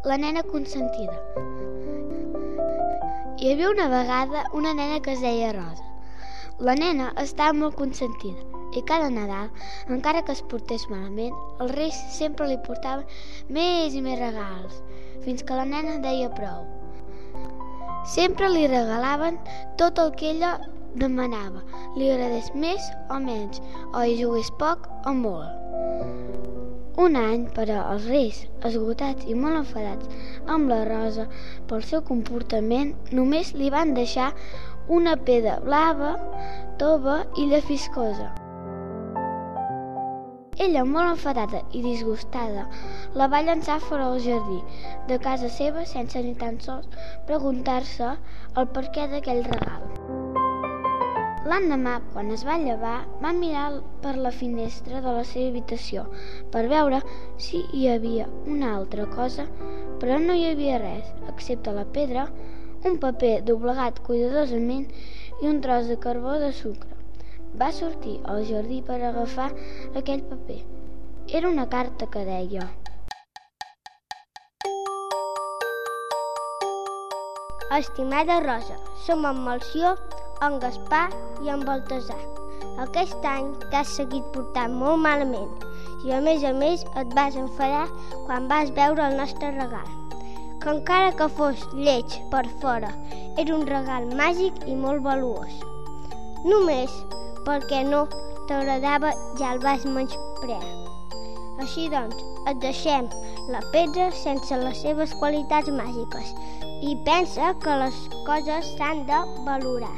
La nena consentida. Hi havia una vegada una nena que es deia Rosa. La nena estava molt consentida i cada Nadal, encara que es portés malament, els reis sempre li portaven més i més regals, fins que la nena deia prou. Sempre li regalaven tot el que ella demanava, li agradés més o menys, o hi jugués poc o molt. Un any, però, els reis, esgotats i molt enfadats amb la Rosa pel seu comportament, només li van deixar una pedra blava, tova i llefiscosa. Ella, molt enfadada i disgustada, la va llançar fora del jardí de casa seva sense ni tan sols preguntar-se el perquè d'aquell regal. L'endemà, quan es va llevar, va mirar per la finestra de la seva habitació per veure si hi havia una altra cosa, però no hi havia res, excepte la pedra, un paper doblegat cuidadosament i un tros de carbó de sucre. Va sortir al jardí per agafar aquell paper. Era una carta que deia: Estimada Rosa, som en Melcior, en Gaspar i en Baltasar. Aquest any t'has seguit portant molt malament i a més et vas enfadar quan vas veure el nostre regal, que encara que fos lleig per fora, era un regal màgic i molt valuós. Només perquè no t'agradava ja el vas menysprear. Així doncs, et deixem la pedra sense les seves qualitats màgiques i pensa que les coses s'han de valorar.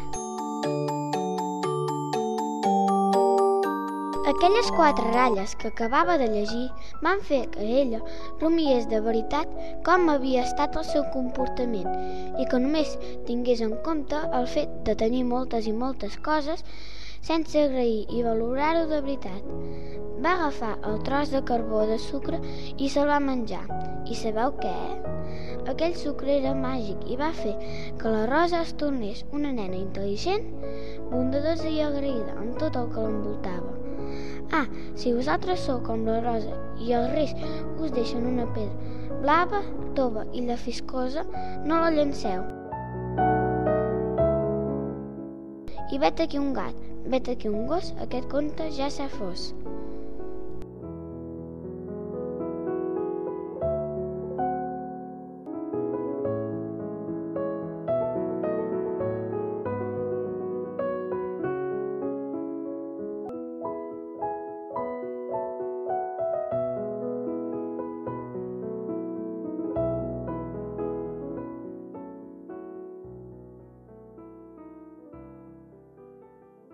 Aquelles 4 ratlles que acabava de llegir van fer que ella rumiés de veritat com havia estat el seu comportament i que només tingués en compte el fet de tenir moltes i moltes coses sense agrair i valorar-ho de veritat. Va agafar el tros de carbó de sucre i se'l va menjar. I sabeu què? Aquell sucre era màgic i va fer que la Rosa es tornés una nena intel·ligent, bondadosa i agraïda amb tot el que l'envoltava. Si vosaltres sou com la Rosa i els reis us deixen una pedra blava, tova i llefiscosa, no la llanceu. I vet aquí un gat, vet aquí un gos, aquest conte ja s'ha fos.